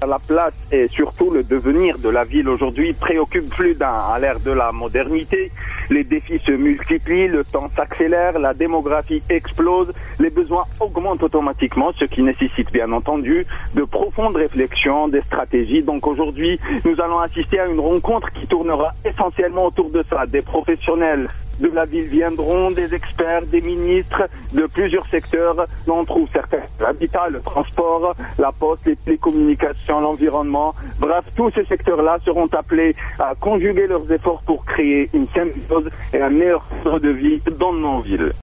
La place et surtout le devenir de la ville aujourd'hui préoccupe plus d'un. À l'ère de la modernité, les défis se multiplient, le temps s'accélère, la démographie explose, les besoins augmentent automatiquement, ce qui nécessite bien entendu de profondes réflexions, des stratégies. Donc aujourd'hui, nous allons assister à une rencontre qui tournera essentiellement autour de ça. Des professionnels de la ville viendront, des experts, des ministres de plusieurs secteurs. On trouve certains, l'habitat, le transport, la poste, les télécommunications, l'environnement. Bref, tous ces secteurs-là seront appelés à conjuguer leurs efforts pour créer une symbiose et un meilleur cadre de vie dans nos villes.